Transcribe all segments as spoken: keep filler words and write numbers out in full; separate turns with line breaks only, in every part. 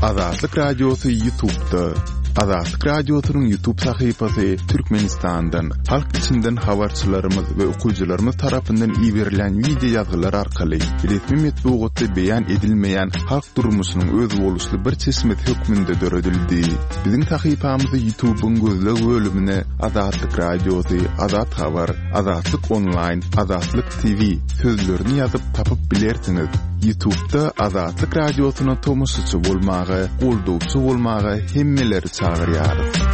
Azatlyk Radiosu YouTube'da. Azatlyk Radiosu'nun YouTube sayfasy Türkmenistan'dan, halk içinden habarçylarymyz we okuyjylarymyz tarapyndan ýiberilen video ýazgylar arkaly resmi metbuatda beýan edilmeýän halk durmuşynyň öz boluşly bir çeşmet hökmünde döredildi. Biziň sayfamyzy YouTube'un gözleg bölümine Azatlyk Radiosu, Azat Habar, Azatlyk Online, Azatlyk T V sözlerini ýazyp tapyp bilersiňiz. YouTube'da Azatlyk Radiosu'na tomoşçy bolmagy, goldawçy bolmagy hemmeleri çağırýar.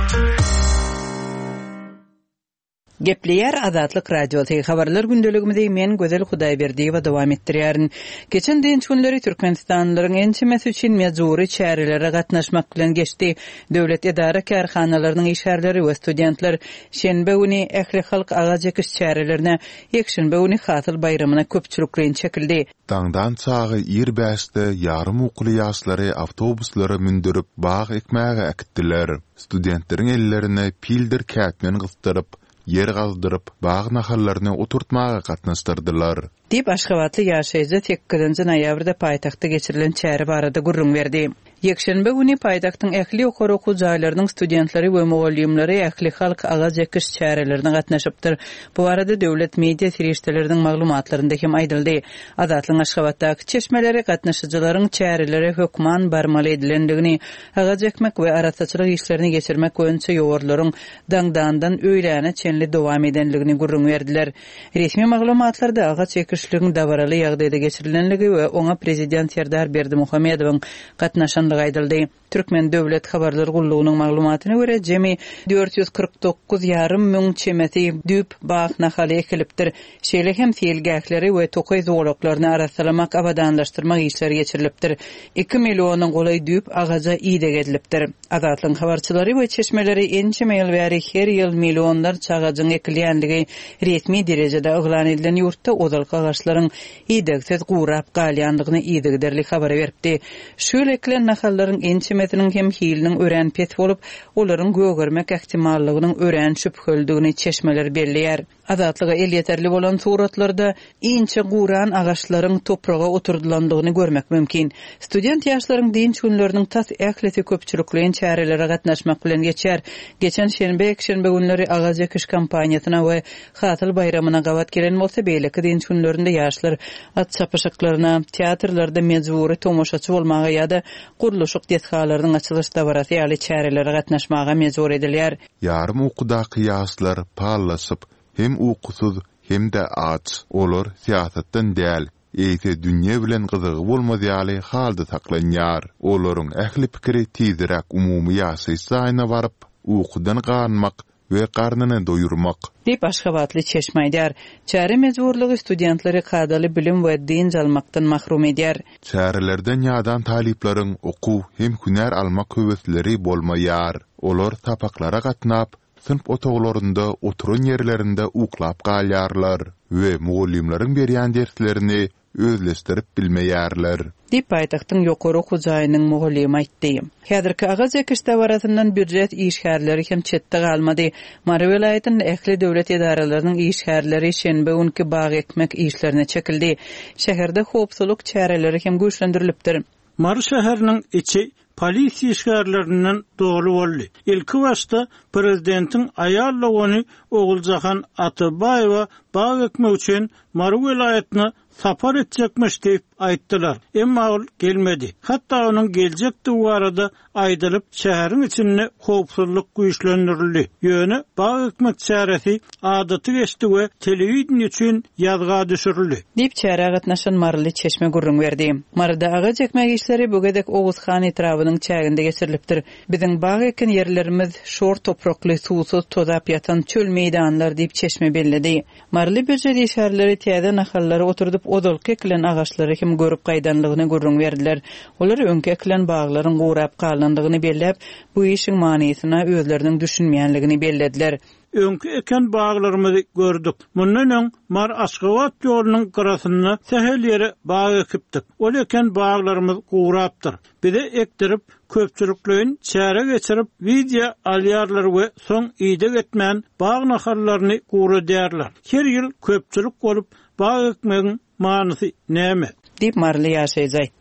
Gepleyer Azatlyk Radiosu habarlar gündeligimizde men Gözel Hudaýberdiýewa dowam etdirýärin. Geçen dinç günleri Türkmenistanlylaryň ençemesi üçin mezuri çärelere gatnaşmak bilen geçdi. Döwlet edara karhanalarynyň işgärleri we studentler şenbe güni ähli halk agajykyş çärelerine ýekşenbe güni Hatyl bayramyna köpçüliklen çekildi.
Daňdan çagy ýerbeşde ýarym okul ýaşlary awtobuslary mündürip bagy ekmäge akitdiler. Studentleriň ellerine pildir kätmen gystyryp yer gazdyryp bagy nahallaryny oturtmaga gatnaşdyrdylar.
Dip Aşgabatly ýaşaýjy sekizinji noýabrda paýtagtda geçirilen çäre barada gurrun berdi. Ýekşenbe güni paýtagtyň ähli okary okuw jaýlarynyň studentleri we mugallimleri ähli halk agaz ýekiş çärelerine gatnaşypdyr. Bu arada döwlet media serişdeleriniň maglumatlarynda hem aýdyldy. Azatlyň Aşgabatdaky çeşmeleri gatnaşyjylaryň çäreleri hökman barmaly edilendigini, agaz ýekmek we arasaçylyk işlerini geçirmek boýunça ýogurlaryň daňdandan öýläne çenli dowam edenligini gurrun berdiler. Resmi maglumatlarda agaz ýekişligiň dabaraly ýagdaýda geçirilenligi we oňa prezident Serdar Berdimuhammedowyň gatnaşan aýdyldy. Türkmen Döwlet Habarlar Gullugynyň maglumatyna görä jemi dört ýüz kırk dokuz ýarym müň çemeti düp bag nahaly ekilipdir. Şeýle hem selgäkleri we tokoy zowlaklaryny arasalamak abadanlaşdyrmak işleri geçirilipdir. iki millionyň golay düp agaja ýyda gedilipdir. Azatlyň habarçylary we çeşmeleri ençemeýil bäri her ýyl millionlar çagagyň ekilýändigi resmi derejede oglan edilen ýurtda odalka agaçlaryň ýydagsyz gurap galýandygyny ýydygyderlik habar beripdi. Şöyle eklen nahallaryň ençemetiniň hem hiliniň ören pet bolup, olaryň gögörmek ähtimallygynyň ören şüpheldigini çeşmeler belleýär. Azatlyga el ýeterli bolan suratlarda inçe guran agaçlaryň topraga oturdulandygyny görmek mümkin. Student ýaşlaryň dinç günleriniň tas ähleti köpçüliklen çärelere gatnaşmak bilen geçer. Geçen şenbe şenbe günleri agaz ýekiş kampaniýasyna we Hatyl bayramyna gawat gelen bolsa beýleki dinç günlerinde ýaşlar at çapyşyklaryna, teatrlarda mezuri tomoşaçy bolmaga ýa-da guruluşyk dethalarynyň açylış dabarasy ýaly çärelere gatnaşmaga mezur edilýär.
Ýarym okudaky ýaşlar pallaşyp hem ukusuz hem de aç olur siýasatdan däl. Eýse dünýe bilen gyzygy bolmaz ýaly halda saklanýar. Olaryň ähli pikiri tizirek umumy ýaşaýyş saýyna baryp ukudan garnmak we garnyny doýurmak.
Dip Aşgabatly çeşmeýdär. Çäre mezurlygy studentleri kadaly bilim we din almakdan mahrum edýär.
Çärelerden ýadan talyplaryň okuw hem hüner almak höwesleri bolmaýar. Olar tapaklara gatnap sınıf otoglarynda oturan ýerlerinde uklap galýarlar we mugallimleriň berýän derslerini özleşdirip bilmeýärler.
Dip paýtagtyň ýokary okuw jaýynyň mugallimy aýtdy. Häzirki agaz ýekiş dabarasyndan büdjet işgärleri hem çetde galmady. Mary welaýatynyň ähli döwlet edaralarynyň işgärleri şenbe günkü bag ekmek işlerine çekildi. Şäherde howpsuzlyk çäreleri hem güýçlendirilipdir.
Mary şäheriniň içi polisiýa işgärlerinden dogry boldy. Ilki başda prezidentiň aýalla ony Oguljahan Atabaýewa bag ekmek üçin Mary welaýatyna sapar etjekmiş diýip aýtdylar. Emma ol gelmedi. Hatda onuň geljekdi barada aýdylyp şäheriň içinde howpsuzlyk güýçlendirildi. Ýöne bag ekmek çäresi adaty geçdi we telewizion üçin ýazga düşürildi.
Dip çäre gatnaşan Marly çeşme gurrun berdi. Marda agaz ekmek işleri bugedek Oguzhan etrawynyň çäginde geçirilipdir. Biziň bag eken ýerlerimiz şor toprakly, suwsuz, tozap ýatan çöl meýdanlar diýip çeşme belledi. Marly büdjet işgärleri täze nahallary oturdup odalky eklen agaçlary hem görüp gaýdanlygyny gurrun berdiler. Olar öňki eklen baglaryň gurap galandygyny bellep, bu işiň manysyna özleriniň düşünmeýänligini bellediler.
Öňkü eken baglarymyzy gördük. Mundan öň Mar Aşgabat ýolunyň garasyna sehel ýere bag ekipdik. Ol eken baglarymyz gurapdyr. Bize ekdirip köpçülüklerin çäre geçirip video alýarlar we soň ýyda getmän bag nahallaryny guru därler. Her ýyl köpçülük bolup bag ekmegiň manysy näme?
Dip Marly ýaşaýjy aýtdy.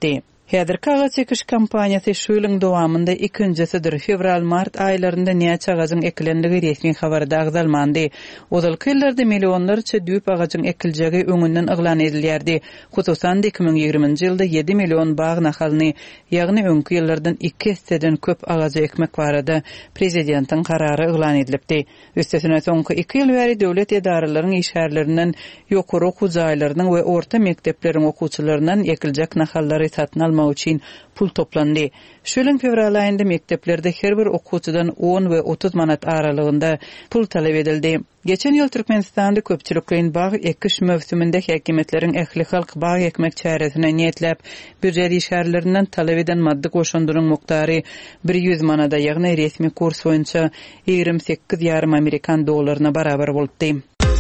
Häzirki aga çekiş kampaniýasy şu ýylyň dowamynda ikincisidir. Fevral-mart aýlarynda näçe agaçyň ekilendigi resmi habarda agzalmandy. Ozalky ýyllarda millionlarça düýp agaçyň ekiljegi öňünden yglan edilýärdi. Hususan iki ming ýigriminji ýylda ýedi million bagy nahalyny, ýagny öňkü ýyllardan iki hisseden köp agaç ekmek barada prezidentiň karary yglan edilipdi. Üstesine soňky iki ýyl bäri döwlet edaralarynyň işgärlerinden ýokary okuw jaýlarynyň we orta mekdepleriň okuwçylaryndan ekiljek nahallary satyn almak üçin pul toplandy. Şu ýylyň fevral aýynda mekdeplerde her bir okuwçydan on we otuz manat aralygynda pul talap edildi. Geçen ýyl Türkmenistanda köpçülikliň bag ekiş mövsüminde häkimetleriň ähli halk bag ekmek çäresine niýetlep büdjet işgärlerinden talap eden maddi goşunduryň mukdary bir ýüz manada, ýagny resmi kurs boýunça ýigirmi sekiz ýarym Amerikan dollaryna barabar bolupdy.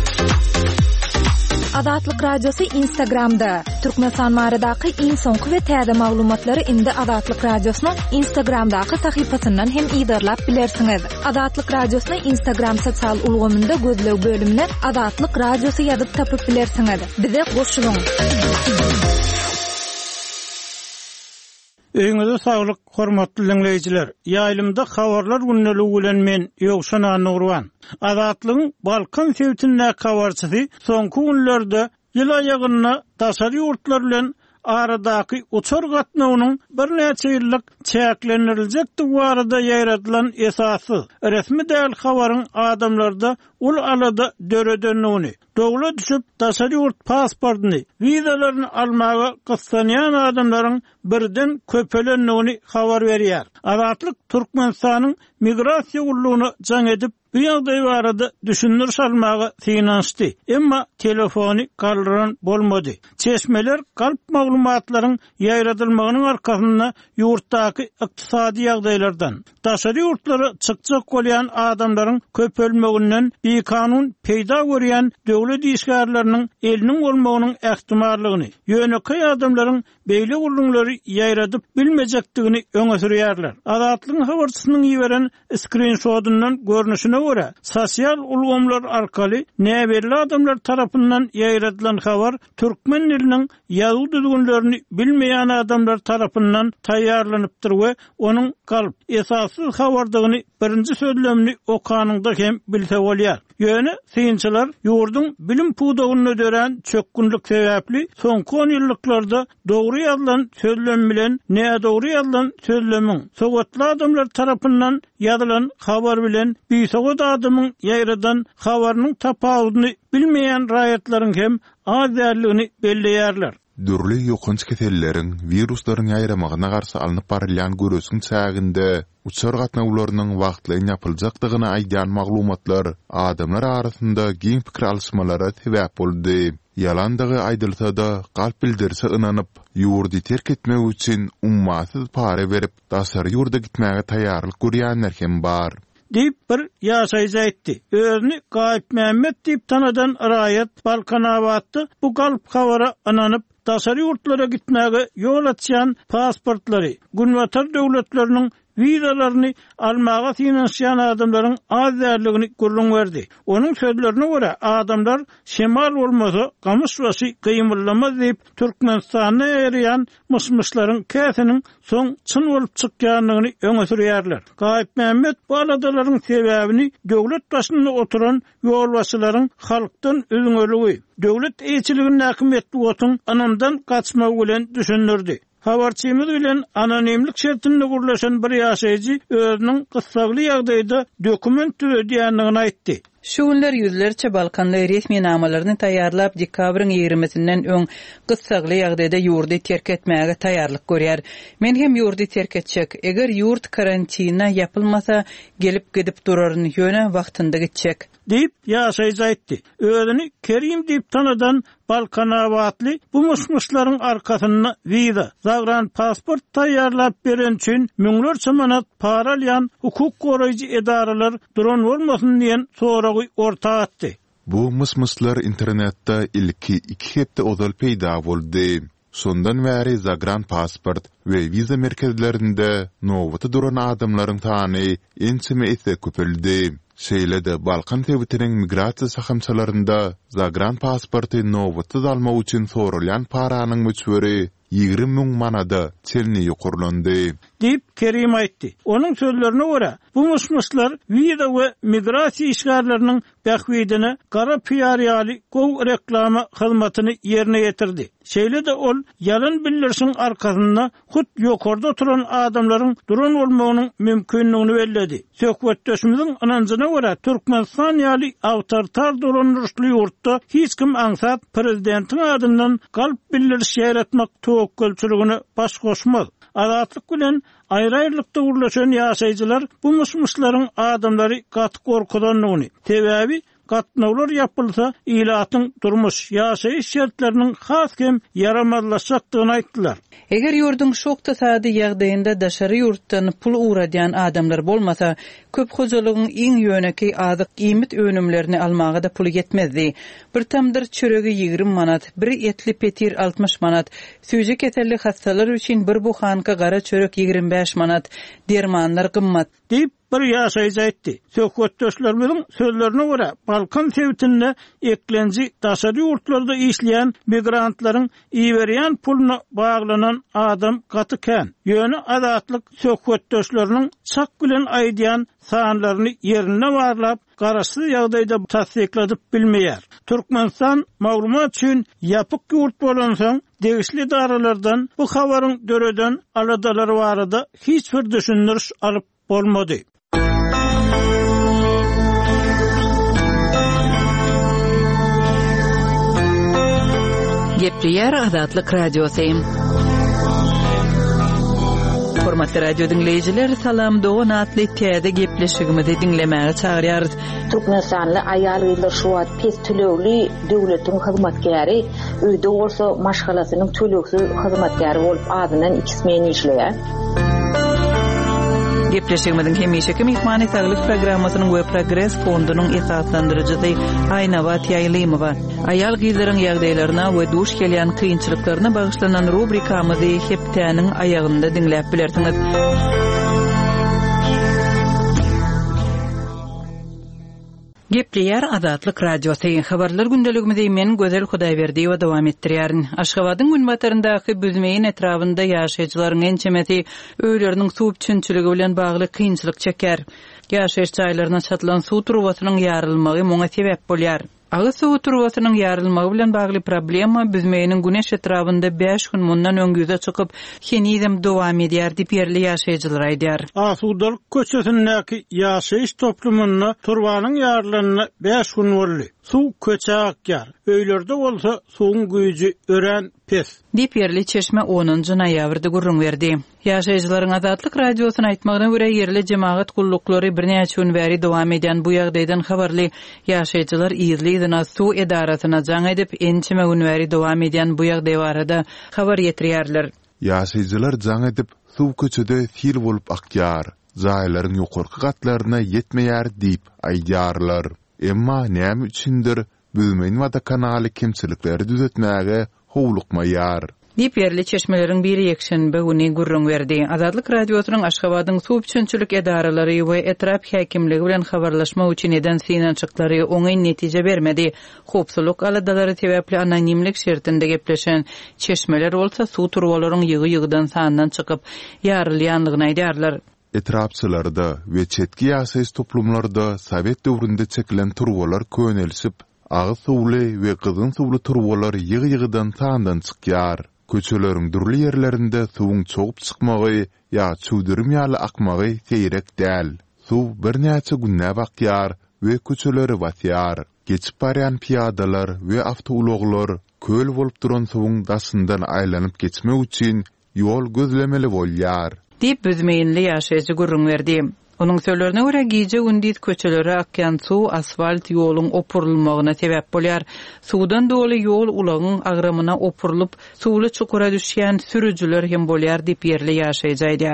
Adatlyk radiosu Instagramda. Türkmenistan maradaky iň soňky we täze maglumatlary indi Adatlyk radiosynyň Instagramdaky sahypasyndan hem ýydarlap bilersiňiz. Adatlyk radiosyny Instagram sosial ulgamynda gözlew bölümine Adatlyk radiosu ýazyp tapyp bilersiňiz. Bize goşulyň.
Öňüňizde saglyk, hormatly dinleýijiler. Ýaýlymda habarlar günneligi bilen men Ýogşan Nurwan. Adatlygyň Balkan sewtinde habarçysy soňky günlerde ýyl aýagyna daşary ýurtlar bilen aradaky uçar gatnawynyň bir näçe ýyllyk çäklendirilejekdi barada ýaratylan esasy resmi däl habaryň adamlarda ul alada döredenligini, dowla düşüp daşary ýurt pasportyny, wizalaryny almaga gyssanýan adamlaryň birden köpelenligini habar berýär. Adatlyk Türkmenistanyň migrasiýa gullugyny jaň edip bu ýagdaý barada düşünür salmagy finansdy. Emma telefony galdyran bolmady. Çeşmeler galp maglumatlaryň ýaýratylmagynyň arkasynda ýurtdaky ykdysady ýagdaýlardan, daşary ýurtlary çykjak bolýan adamlaryň köpelmeginden bekanun peýda görýän döwlet işgärleriniň eliniň bolmagynyň ähtimallygyny, ýöneki adamlaryň beýle gulluňlary ýaýradyp bilmejekdigini öňe sürýärler. Adatlygyň habarçysynyň ýiberen screenshotyndan görnüşine göre sosial ulgamlar arkaly näberli adamlar tarapyndan ýaýratylan habar türkmen diliniň ýazyw düzgünlerini bilmeýän adamlar tarapyndan taýýarlanypdyr we onuň galp esassy habardygyny birinji sözlemini okanyňda hem bilse bolýar. Ýöne synçylar ýurdun bilim puwdagyny öderen çökkünlik sebäpli soňky on ýyllyklarda dogry ýazylan sözlem bilen nädogry ýazylan sözlemiň sowatly adamlar tarapyndan ýazylan habar bilen bisogat adamyň ýaýradan habarynyň tapawudyny bilmeýän raýatlaryň hem az därligini belleýärler.
Dürli ýokunç keselleriň, wiruslaryň ýaýramagyna garşy alınıp barylýan görüsüň çäginde uçar gatnawlarynyň wagtly ýapyljakdygyna aýdan maglumatlar adamlar arasynda giň pikir alşmalara sebäp boldy. Yalandagy aýdylsa da galp bildirse ynanyp ýurdy terk etmek üçin ummasyz para berip daşary ýurda gitmäge taýýarlyk görýänler hem bar.
Deyip bir ýaşaýjy aýtdy. Özüni Gaýp Mämmed diýip tanadan raýat Balkanabatdy bu galp habara ynanyp daşary ýurtlara gitmäge ýol açýan pasportlary, günwatar döwletleriniň wizalaryny almaga finansiýan adamlaryň az därligini gurrun berdi. Onuň sözlerine göre adamlar şemal bolmasa gamış basy gymyllamaz diýip Türkmenistana ýerýän mysmyşlaryň käsiniň soň çyn bolup çykýanlygyny öňe sürýärler. Gaýp Mämmed bu aladalaryň sebäbini döwlet başynda oturan ýolbaşçylaryň halkdan özüňeligi, döwlet eýçiliginiň häkimetli otun anamdan gaçmagy bilen düşündirdi. Habarçymyz bilen anonimlik şertinde gurlaşan bir ýaşaýjy özüniň gyssagly ýagdaýda dokument türedýänligini aýtdy.
Şu günler yüzlerce Balkanlı resmi namalaryny taýýarlap dekabryň ýigrimisinden öň gyssagly ýagdaýda ýurdy terk etmäge taýýarlyk görýär. Men hem ýurdy terk etjek. Eger ýurt karantina ýapylmasa gelip gidip duraryny ýöne wagtynda gitjek.
Deyip ýaşaýjy aýtdy. Özüni Kerim diýip tanadan Balkanabatly bu musmuşlaryň arkasynda wiza, zagran pasport taýýarlap beren üçin müňlerçe manat para alýan hukuk goraýjy edaralar duran bolmasyn diýen soragy ortaga atdy.
Bu musmuşlar internetde ilki iki hepde ozal peýda boldy. Sondan bäri zagran pasport we wiza merkezlerinde nowata duran adamlaryň tany ençime etse köpeldi. Şeýlede Balkan tewitiniň migrasiýa sahamçalarynda zagran pasporty nowata almak üçin sorulýan paranyň möçberi yigirmi müň manada çelni ýokurlandy.
Dip Kerim aýtdy. Onuň sözlerine görä, bu musmuslar wiza we migrasiýa işgärleriniň bähwidini gara P R ýaly gow reklama hyzmatyny ýerine ýetirdi. Şeýle de ol ýalyn bildirişiň arkasynda hut ýokarda oturan adamlaryň duran bolmagynyň mümkinligini belledi. Söhbetdeşimiziň ananjyna görä, Türkmenistan ýaly awtoritar dolanýarly ýurtda hiç kim aňsat prezidentiň adyndan galp bildiriş ýaratmak töwekkülçiligini baş goşmaz. Azatlyk bilen aýry-aýrylykda urlaşan ýaşaýjylar bu musmuslaryň adamlary gaty gorkudanlygyny, sebäbi gatnawlar ýapylsa ilatyň durmuş ýaşaýyş şertleriniň haskem yaramazlaşacagyny aýtdylar.
Eger ýurdun şokta sady ýagdaýynda daşary ýurtdan pul uradýan adamlar bolmasa, köp hojalygyň iň ýöneki azyk gymit önümlerini almaga da pul yetmezdi. Bir tamdyr çöregi ýigirmi manat, bir etli petir altmış manat, süýje keterli hastalar üçin bir buhanka gara çörek ýigirmi beş manat, dermanlar gymmat
diýip bir ýaşaýjy aýtdy. Söhbetdeşlerimiziň sözlerine görä, Balkan sewtinde eklenji daşary ýurtlarda işleýän migrantlaryň iýerýän puluna baglanan adam gaty kän. Ýöne azatlyk söhbetdeşleriniň çak bilen aýdýan sanlaryny ýerine barlap, garaşly ýagdaýda tasdikladyp bilmeýär. Türkmenistan maglumat üçin ýapyk ýurt bolansoň, degişli daralardan bu habaryň döreden aladalary barada hiç bir düşündiriş alyp bolmady.
Gepleýär Azatlyk radiosu. Hormatly radio dinleyijiler, salam dogan atly täze gepleşigimizi dinlemäge çagyrýarys.
Türkmenistanly aýalgylar şu wagt pes tölegli döwletiň hyzmatkäri, öýde bolsa maşgalasynyň tölegsiz hyzmatkäri bolup adynan ikismen işleýär.
Gepleşigimiziň hemişeki mehmany saglyk programmasynyň we progress fondunyň esaslandyrjysy Aýnabat Ýaýlymowa. Aýal gyzlaryň ýagdaýlaryna we duş gelýän kynçylyklaryna bagyşlanan rubrikamyzy hepdäniň aýagynda dinläp bilersiňiz. Gepleýär Azatlyk radiosu. Habarlar gündeligimizi men Gözel Hudaýberdi we dowam etdirýärin. Aşgabatyň gün bataryndaky büzmeýin etrafynda ýaşaýjylaryň ençemeti öýleriniň suw çünçüligi bilen bagly kynçylyk çeker. Ýaşaýyş çaýlaryna çatylan suw trubasynyň ýarylmagy muňa sebäp bolýar. Agy suw trubasynyň ýarylmagy bilen bagly problema büzmeýiniň güneş etrafynda beş gün mundan öňgüze çykyp, henizem dowam edýär diýip ýerli ýaşaýjylar aýdýar.
Asudalyk köçesindäki ýaşaýyş toplumyna turbanyň ýarylanyna beş gün boldy. Suw köçe akýar. Öýlerde bolsa suwuň güýji ören pes.
Diýip ýerli Çeşme onuncu noýabrda gurrun berdi. Ýaşaýjylaryň Azatlyk radiosyna aýtmagyna görä ýerli jemaat gullukları bir näçe gün bäri dowam edýän bu ýagdaýdan habarly ýaşaýjylar ýyzlydyna suw edarasyna jaň edip ençeme gün bäri dowam edýän bu ýagdaý barada habar ýetirýärler.
Ýaşaýjylar jaň edip suw köçede fil bolup akýar, jaýlaryň ýokarky gatlaryna ýetmeýär diýip aýdýarlar. Emma näme üçindir büzmeýin wada kanaly kemçilikleri düzeltmäge howlukmaýar.
Diýip ýerli Çeşmeleriň biri ýekşenbe güni gurrun berdi. Azatlyk radiosynyň Aşgabatyň suw üçinçilik edaralary we etrap häkimligi bilen habarlaşma üçin eden synançyklary oňy netije bermedi. Hopsuluk aladalary sebäpli anonimlik şertinde gepleşen Çeşmeler bolsa suw turbalaryň ýygy-ýygydan sandan çykyp ýarylýanlygyny aýdýarlar.
Etrapçylarda we çetki ýaşaýyş toplumlarda Sowet döwründe çekilen turbalar könelsip, agy suwly we gyzyn suwly turbalar ýygy-ýygydan sandan çykýar. Köçeleriň durly ýerlerinde suwuň çogup çykmagy ýa çuwdurym ýaly akmagy seýrek däl. Suw bir näçe günnäp akýar we köçeleri batýar. Geçip barýan piyadalar we awtologlar köl bolup duran suwuň daşyndan aýlanyp geçmek üçin ýol gözlemeli bolýar.
Diýip büzmeýinli ýaşaýjy gurrun berdi. Onun sözlerine göre gece gündüz köçelere akyan su asfalt yolun opurulmagyna sebäp bolýar. Suwdan doly yol ulagyň agramyna opurulup suwly çukura düşýän sürüjüler hem bolýar diýip ýerli ýaşaýjy aýdýar.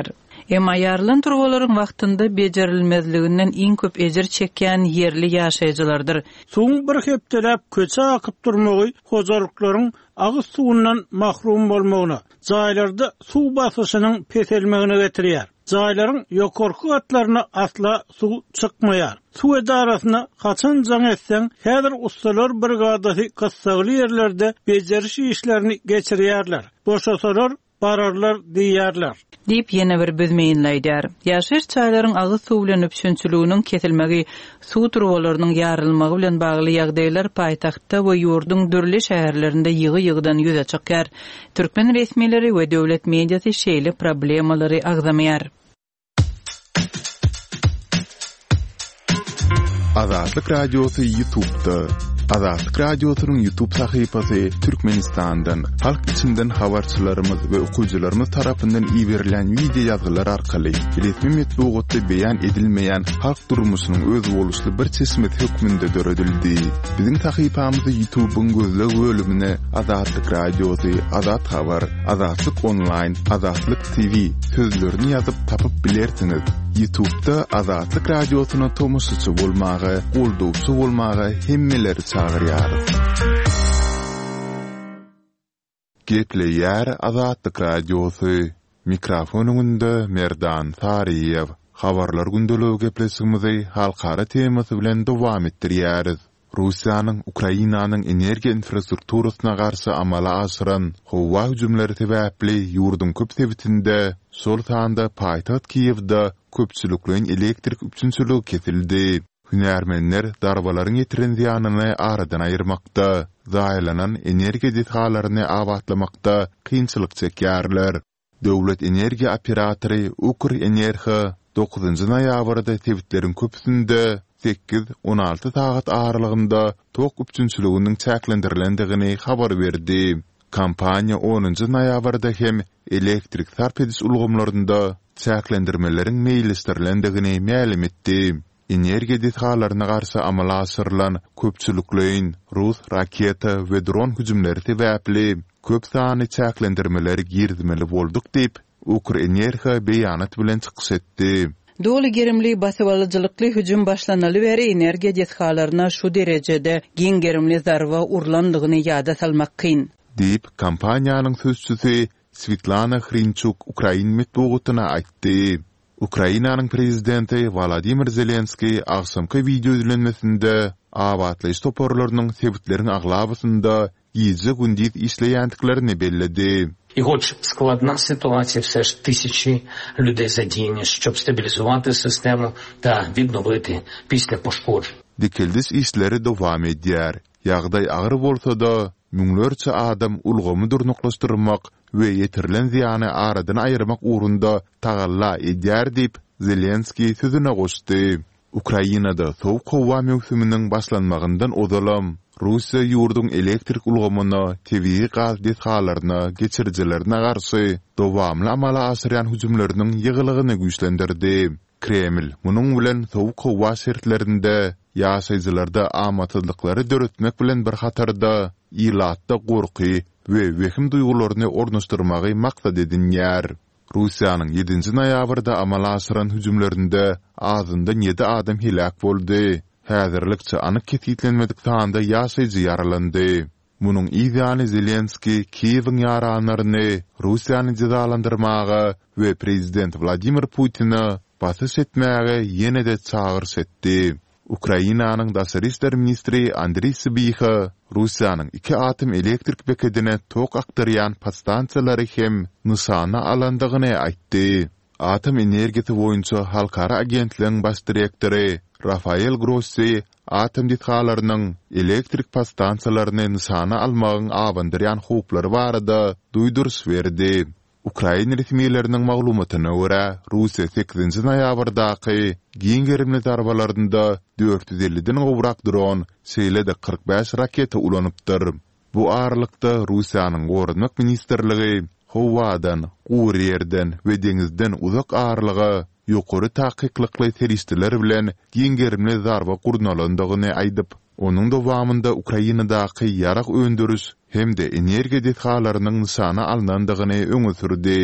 Hem ayarlan turgolaryň wagtynda bejerilmezliginden iň köp ejir çekýän yerli ýaşaýjylardyr.
Soň bir hepdelap köçe akyp durmagy hojalyklaryň agyz suwundan mahrum bolmagyna, jaýlarda suw basyşynyň peselmegine getirýär. Jaýlaryň ýokarky atlaryna asla suw çykmaýar. Suw edarasyna kaçan jaň etseň, häzir ustalar brigadasy gyssaly ýerlerde bejeriş işlerini geçirýärler. Boşasalar bararlar diýerler.
Diýip ýene bir büzmeýinleýär. Ýaşaýyş çaýlaryň agyz suw bilen öpüşünçülüginiň kesilmegi, suw turbalarynyň ýarylmagy bilen bagly ýagdaýlar paýtagtda we ýurduň dürli şäherlerinde ýygy-ýygydan ýüze çykýar. Türkmen resmileri we döwlet mediasy şeýle problemalary agzamaýar.
Azatlyk radiosu YouTube'da. Azatlyk radiosynyň YouTube sahypasy Türkmenistandan, halk içinden habarçylarymyz we okuwçylarymyz tarapyndan iýerilen video ýazgylar arkaly resmi metbuatda beýan edilmeýän halk durmuşynyň öz boluşly bir çeşmet hökmünde döredildi. Biziň sahypamyzy YouTube'un gözle bölümine Azatlyk radiosu, Azat habar, Azatlyk online, Azatlyk T V sözlerini ýazyp tapyp bilersiňiz. YouTube'da Azatlyk radiosyna tomusçy bolmagy, goldowçy bolmagy hemmeleri çağırýar. Gepleýär Azatlyk radiosu. Mikrofonunda Merdan Tariýew. Habarlar gündeligi gepleşigimizi halkara temasy bilen dowam etdirýäris. Russiýanyň Ukrainanyň energiýa infrastrukturasyna garşy amala aşyran howa hüjümleri sebäpli ýurdun köp sebitinde sol tanda paýtagat Kiýewde köpçülikliň elektrik üçünçüligi kesildi. Hünärmenler darbalaryň ýetiren ziýanyny aradan aýyrmakda, zaýlanan energiýa detalaryny awatlamakda kynçylyk çekýärler. Döwlet energiýa operatory Ukrenergo dokuzunçy noýabrda tebitleriň köpüsinde sekiz on alty saat aralygynda tok üçünçüliginiň çäklendirilendigi habar berdi. Kampaniýa onunçy noýabrda hem elektrik sarp ediş ulgamlarynda çäklendirmeleriň meýilistirilendigini ma'lum etdi. Energiýa detalaryna garşy amala aşyrylan köpçülikliň Rus raketa we dron hüjümleri sebäpli köp sany çäklendirmeleri girdimeli bolduk diýip Ukrenergo beýanat bilen çykyş etdi.
Dolu gerimli basywalyjylykly hüjüm başlanaly beri energiýa detalaryna şu derejede giň gerimli zarwa urlandygyny ýada salmak kyn.
Diýip kampaniýanyň sözçüsi Svetlana Hrinchuk Ukrain metbuatyna aýtdy. Ukrainanyň prezidenti Volodymyr Zelenski agşamky video izlenmesinde awatlyş toporlarynyň sebitlerini aglabysynda ýyzy gündüz işleýändiklerini belledi.
І хоч складна ситуація, все ж тисячі людей задіяні, щоб стабілізувати систему та відновити після пошкоджень.
Dikildiş işleri dowam edýär. Ýagdaý agyr bolsa da, müňlerçe adam ulgamy durnuklaşdyrmak we ýetirilen ziýany aradan aýyrmak ugrunda tagalla edýär diýip Zelenski sözüne goşdy. Ukrainada sowuk howa mewsüminiň başlanmagyndan odalam Russiýa ýurdun elektrik ulgamyny, tebii gaz detalaryny, geçirjilerine garşy dowamly amala aşyrýan hüjümleriniň ýygylygyny güýçlendirdi. Kreml munyň bilen sowuk howa şertlerinde ýaşaýjylarda amatylyklary döretmek bilen bir hatarda ilatda gorky we wehim duýgularyny ornaşdyrmagy maksat edinýär. Russiýanyň ýedinçi noýabrda amala aşyran hüjümlerinde azynda ýedi adam helak boldy. Häzirlikçe anyk ketitlenmedik sanda ýaşaýjy yaralandy. Munyň ýa-ni Zelenski Kiýewiň ýaranlaryny Russiýany jazalandyrmagy we prezident Vladimir Putin'i basyş etmäge ýene-de çağırş etdi. Ukrainanyň daşary işler ministri Andriy Sybiha Russiýanyň iki atom elektrik beketine tok aktarýan podstansiýalary hem nysana alandygyny aýtdy. Atom energiýasy boýunça halkara agentligiň baş direktori Rafael Grossi atom detalarynyň elektrik podstansiýalaryny nysana almagyň awandyrýan hukuklary barada duýduruş berdi. Ukraina resmiýetleriniň maglumatyna görä, Russiýa sekizinçi noýabrdaky giň gerimli darbalarynda dört yüz elliden gowrak dron, şeýle-de kırk beş raketa ulanypdyr. Bu aralykda Russiýanyň Gorunmak ministrligi howadan, guwur ýerden we deňizden uzak arlygy ýokary takyklykly teristler bilen giň gerimli zarba gurnalandygyny aýdyp, onuň dowamynda Ukrainadaky ýarak öndürüş hem de energiýa detalarynyň nysana alınandygyny öňe sürdi.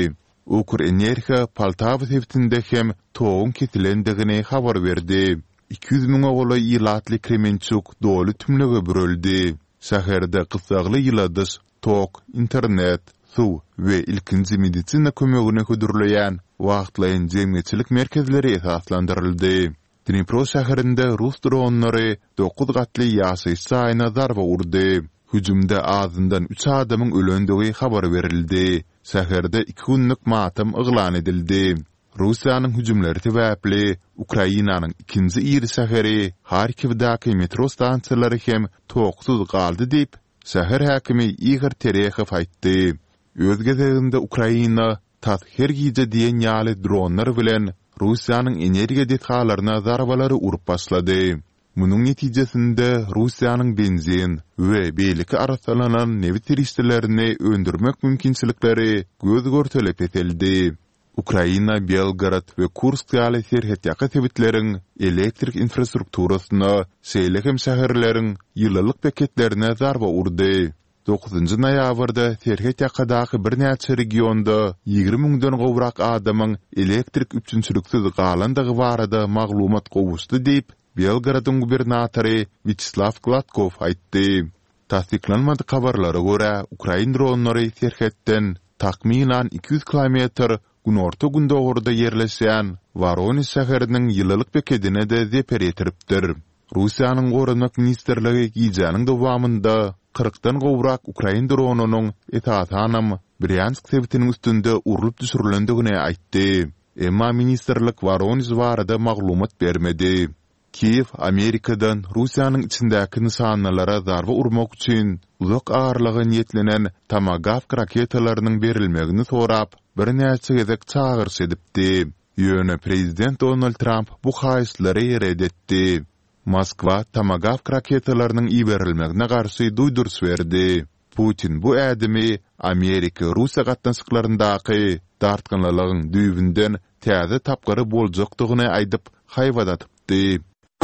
Ukrenerka Poltava teptinde hem toğun ketilendigini habar berdi. iki yüz ming oğula ilatli Kremenchuk dolu tümlege büröldi. Şäherde kısagly ýyladys tok, internet, su we ilkinji medisina kömegine hödürleýän wagtlaýan jemgyýetçilik merkezleri esaslandyryldy. Dnipro şäherinde Rus dronlary dokuz gatly ýaşy saýna zarba urdy. Hüjümde azyndan üç adamyň ölendigi habar berildi. Şäherde iki günlük matam yglan edildi. Russiýanyň hüjümleri täbäpli Ukrainanyň ikinji iri şäheri Harkivdaky metro stansiýalary hem toksuz galdy diýip şäher häkimi Igor Terekhov aýtdy. Öz gezeginde Ukraina tat her gije diýen ýaly dronlar bilen Russiýanyň energiýa detgallaryna zarbalary urup başlady. Munyň netijesinde Russiýanyň benzin we beýleki arasalanan newit tirişlerini öndürmek mümkinçilikleri göz görtelep etildi. Ukraina, Belgrad we Kursk ýaly serhet ýaky tebitleriň elektrik infrastrukturasyna, şeýle hem şäherleriň ýyllyk paketlerine zarba urdy. dokuzunjy noýabrda serhet ýakadaky bir näçe regionda ýygrimi miňden gowrak adamyň elektrik üçünçüliksiz galandygy barada maglumat gowuşdy diýip Belgradyň gubernatory Vyacheslav Gladkov aýtdy. Tasdiklanmady habarlara görä, Ukraina dronlary serhetden takminan iki yüz kilometr günorta gündogurda yerleşen Voronezh şäheriniň ýyllyk paketine de zeper etiripdir. Russiýanyň Gorunmak ministerligi giýjanyň dowamında kırkdan gowrak Ukraina dronunyň etatanam Bryansk sebitiniň üstünde urulyp düşürilendigine aýtdy. Emma ministerlik Voronezh barada maglumat bermedi. Kiev Amerikadan Russiýanyň içindäki nişanlara zarba urmak üçin uzak ağırlygy niýetlenen Tomahawk raketalarynyň berilmegini sorap bir näçe gezek çağırş edipdi. Ýöne prezident Donald Trump bu haýyşlary reddetdi. Moskwa Tomahawk raketalarynyň iberilmegine garşy duýdurş berdi. Putin bu ädimi Amerika Russiýa gatnaşyklaryndaky dartgynlygyň düýbünden täze tapgary boljakdygyny aýdyp haýwadatypdy.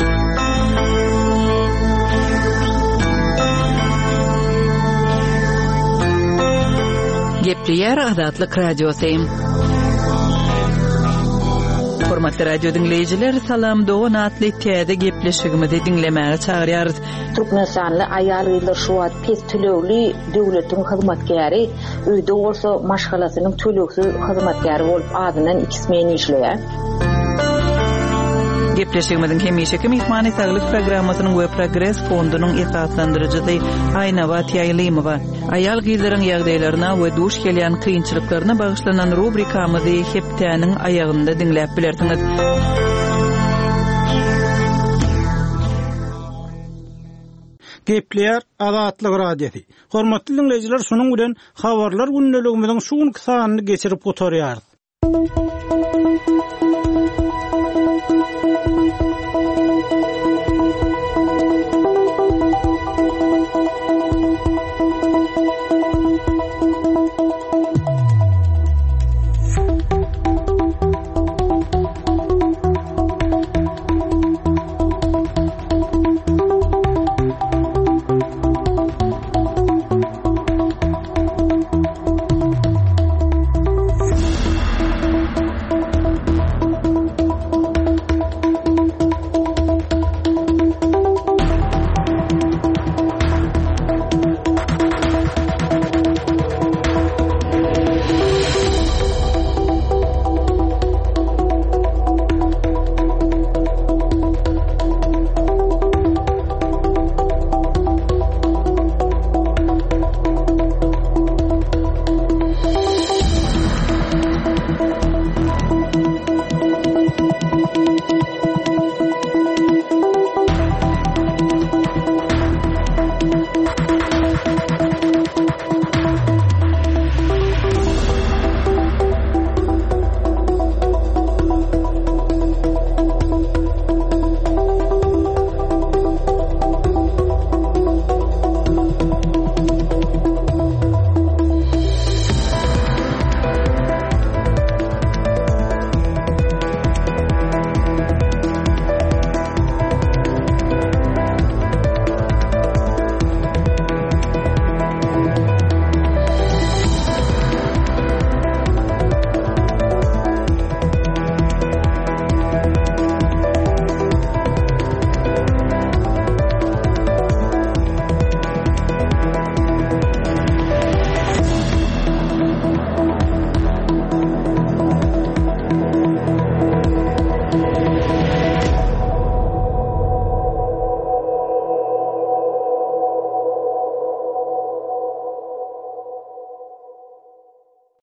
Gepleyer Adatlyk Radiosu. Hormatly radio dinleyijiler, salam dogan atly täze gepleşigimizi dinlemäge çagyrýarys.
Türkmenistanyň aýal ýyllar şu wagt pes tölegli döwletiň hyzmatkäri, öýde bolsa maşgalasynyň töleksiz hyzmatkäri bolup adynan ikismen işleýär.
Gepleşigimiziň hemişeki mehmany saglyk programmasynyň we progress fondunyň esaslandyrjyjy Aýna Batýaýlymowa aýal gyzlaryň ýagdaýlaryna we duş gelýän kynçylyklaryna bagyşlanan rubrikamyzy hepdäniň aýagynda dinläp bilersiňiz.
Gepleyer Adatlyk Radiosu. Hormatly dinleyijiler, şunuň bilen habarlar günneligimiziň şu günkü sanyny geçirip oturýarys.